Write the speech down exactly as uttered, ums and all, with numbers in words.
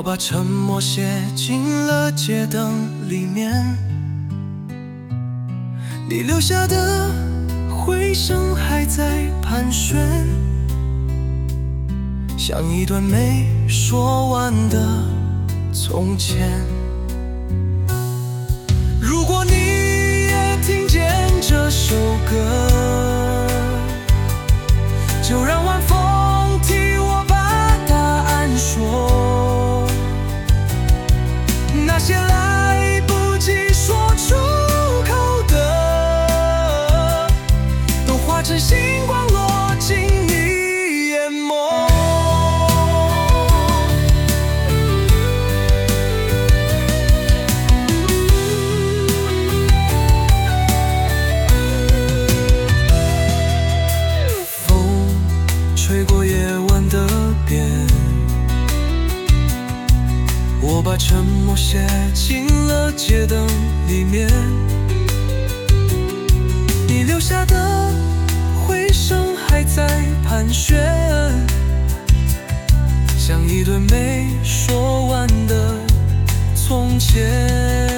我把沉默写进了街灯里面，你留下的回声还在盘旋，像一段没说完的从前。如果你也听见这首歌，就让晚风替我把答案说。那些来不及说出口的，都化成星光落进你眼眸。风吹过夜晚的边，我把沉默写进了街灯里面，你留下的回声还在盘旋，像一段没说完的从前。